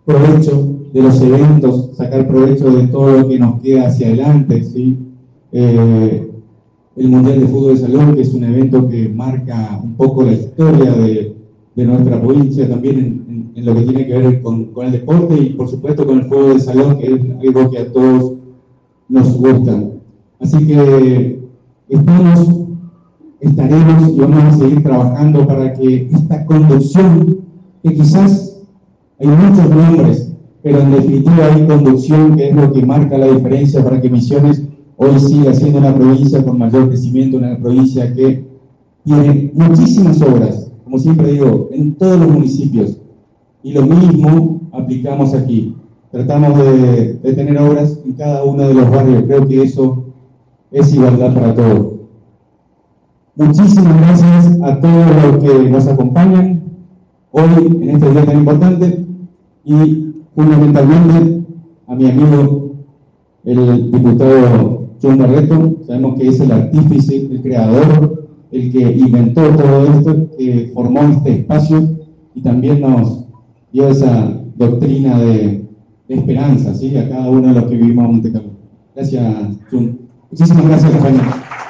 provecho de los eventos, sacar provecho de todo lo que nos queda hacia adelante, ¿sí? El Mundial de Fútbol de Salón, que es un evento que marca un poco la historia de nuestra provincia, también en lo que tiene que ver con el deporte y por supuesto con el fútbol de salón, que es algo que a todos nos gusta. Así que estaremos y vamos a seguir trabajando para que esta conducción, que quizás hay muchos nombres, pero en definitiva hay conducción, que es lo que marca la diferencia para que Misiones hoy siga siendo una provincia con mayor crecimiento, una provincia que tiene muchísimas obras, como siempre digo, en todos los municipios. Y lo mismo aplicamos aquí. Tratamos de tener obras en cada uno de los barrios. Creo que eso es igualdad para todos. Muchísimas gracias a todos los que nos acompañan hoy en este día tan importante y fundamentalmente a mi amigo el diputado John Barreto. Sabemos que es el artífice, el creador, el que inventó todo esto, que formó este espacio y también nos dio esa doctrina de esperanza, ¿sí? A cada uno de los que vivimos en Monte Carlo. Gracias, John. Muchísimas gracias, compañeros.